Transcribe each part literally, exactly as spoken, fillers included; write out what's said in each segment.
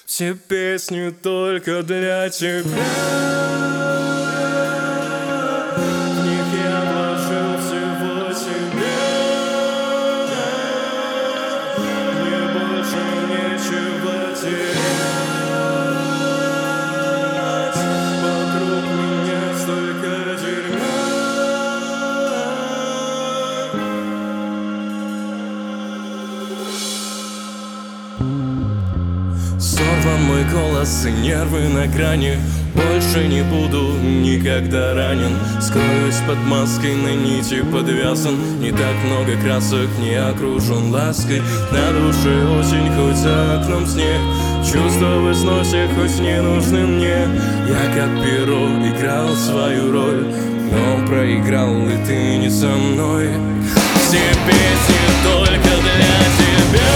Все песни только для тебя. В них я вложил всего себя. Мне больше нечего терять. Вокруг меня столько дерьма. Сорван мой голос и нервы на грани. Больше не буду никогда ранен. Скроюсь под маской, на нити подвязан. Не так много красок, не окружен лаской. На душе осень, хоть за окном снег. Чувства в износе, хоть не нужны мне. Я как перо играл свою роль, но проиграл, и ты не со мной. Все песни только для тебя.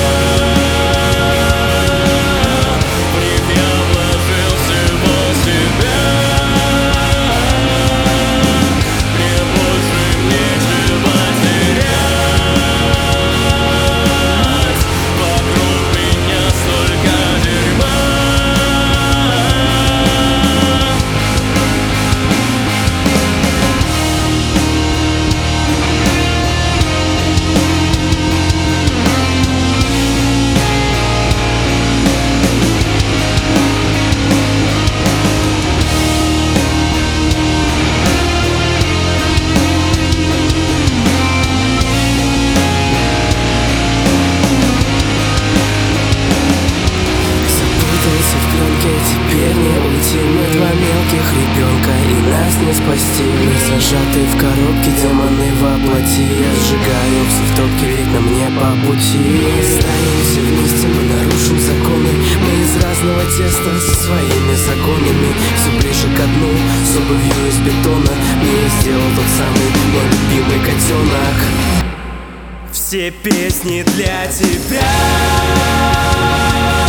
Теперь не уйти, мы два мелких ребенка, и нас не спасти. Мы зажаты в коробке, демоны воплоти. Я сжигаю все в топке, ведь нам не по пути. Мы останемся вместе, мы нарушим законы. Мы из разного теста со своими законами. Все ближе ко дну, с обувью из бетона. Мне сделал тот самый мой любимый котенок. Все песни для тебя.